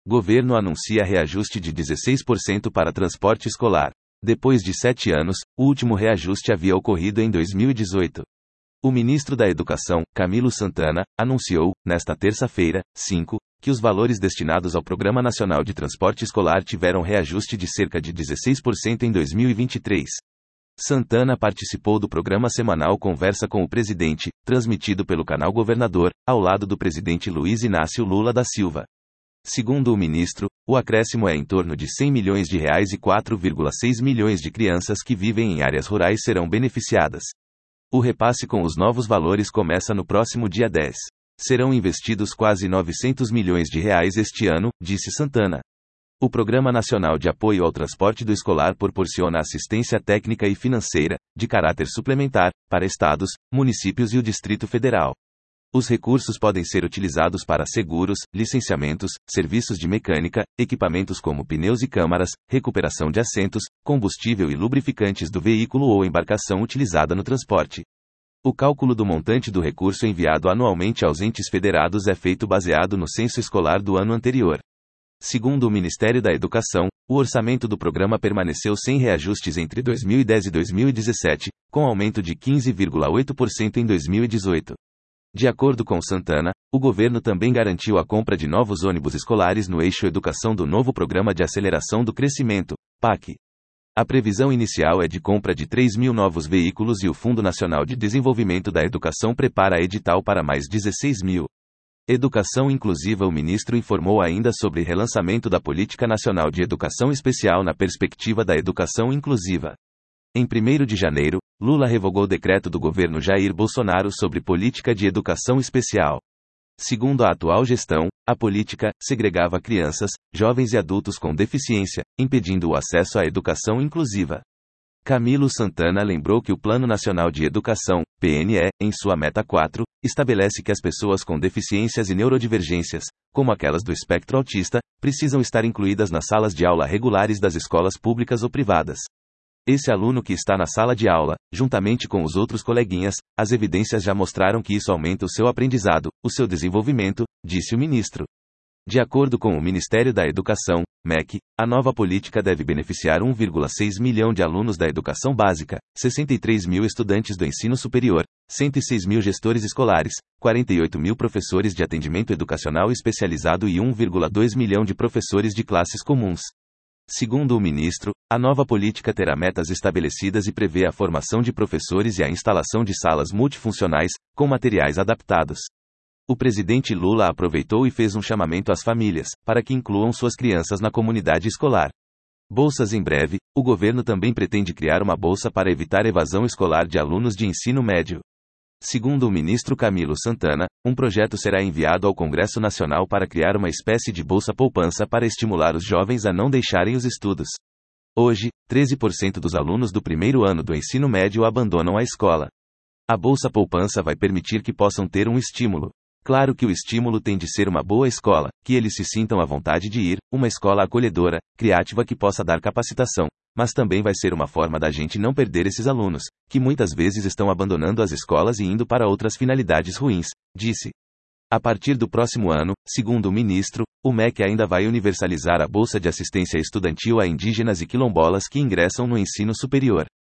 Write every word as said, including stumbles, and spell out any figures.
Governo anuncia reajuste de dezesseis por cento para transporte escolar. Depois de sete anos, o último reajuste havia ocorrido em dois mil e dezoito. O ministro da Educação, Camilo Santana, anunciou, nesta terça-feira, cinco, que os valores destinados ao Programa Nacional de Transporte Escolar tiveram reajuste de cerca de dezesseis por cento em dois mil e vinte e três. Santana participou do programa semanal Conversa com o Presidente, transmitido pelo canal Governador, ao lado do presidente Luiz Inácio Lula da Silva. Segundo o ministro, o acréscimo é em torno de cem milhões de reais e quatro vírgula seis milhões de crianças que vivem em áreas rurais serão beneficiadas. O repasse com os novos valores começa no próximo dia dez. Serão investidos quase novecentos milhões de reais este ano, disse Santana. O Programa Nacional de Apoio ao Transporte do Escolar proporciona assistência técnica e financeira, de caráter suplementar, para estados, municípios e o Distrito Federal. Os recursos podem ser utilizados para seguros, licenciamentos, serviços de mecânica, equipamentos como pneus e câmaras, recuperação de assentos, combustível e lubrificantes do veículo ou embarcação utilizada no transporte. O cálculo do montante do recurso enviado anualmente aos entes federados é feito baseado no censo escolar do ano anterior. Segundo o Ministério da Educação, o orçamento do programa permaneceu sem reajustes entre dois mil e dez e dois mil e dezessete, com aumento de quinze vírgula oito por cento em dois mil e dezoito. De acordo com Santana, o governo também garantiu a compra de novos ônibus escolares no eixo Educação do novo Programa de Aceleração do Crescimento, P A C. A previsão inicial é de compra de três mil novos veículos e o Fundo Nacional de Desenvolvimento da Educação prepara edital para mais dezesseis mil. Educação Inclusiva. O ministro informou ainda sobre relançamento da Política Nacional de Educação Especial na perspectiva da educação inclusiva. Em primeiro de janeiro, Lula revogou o decreto do governo Jair Bolsonaro sobre política de educação especial. Segundo a atual gestão, a política segregava crianças, jovens e adultos com deficiência, impedindo o acesso à educação inclusiva. Camilo Santana lembrou que o Plano Nacional de Educação, P N E, em sua meta quatro, estabelece que as pessoas com deficiências e neurodivergências, como aquelas do espectro autista, precisam estar incluídas nas salas de aula regulares das escolas públicas ou privadas. Esse aluno que está na sala de aula, juntamente com os outros coleguinhas, as evidências já mostraram que isso aumenta o seu aprendizado, o seu desenvolvimento, disse o ministro. De acordo com o Ministério da Educação, M E C, a nova política deve beneficiar um vírgula seis milhão de alunos da educação básica, sessenta e três mil estudantes do ensino superior, cento e seis mil gestores escolares, quarenta e oito mil professores de atendimento educacional especializado e um vírgula dois milhão de professores de classes comuns. Segundo o ministro, a nova política terá metas estabelecidas e prevê a formação de professores e a instalação de salas multifuncionais, com materiais adaptados. O presidente Lula aproveitou e fez um chamamento às famílias, para que incluam suas crianças na comunidade escolar. Bolsas. Em breve, o governo também pretende criar uma bolsa para evitar evasão escolar de alunos de ensino médio. Segundo o ministro Camilo Santana, um projeto será enviado ao Congresso Nacional para criar uma espécie de bolsa poupança para estimular os jovens a não deixarem os estudos. Hoje, treze por cento dos alunos do primeiro ano do ensino médio abandonam a escola. A bolsa poupança vai permitir que possam ter um estímulo. Claro que o estímulo tem de ser uma boa escola, que eles se sintam à vontade de ir, uma escola acolhedora, criativa que possa dar capacitação. Mas também vai ser uma forma da gente não perder esses alunos, que muitas vezes estão abandonando as escolas e indo para outras finalidades ruins, disse. A partir do próximo ano, segundo o ministro, o M E C ainda vai universalizar a Bolsa de Assistência Estudantil a indígenas e quilombolas que ingressam no ensino superior.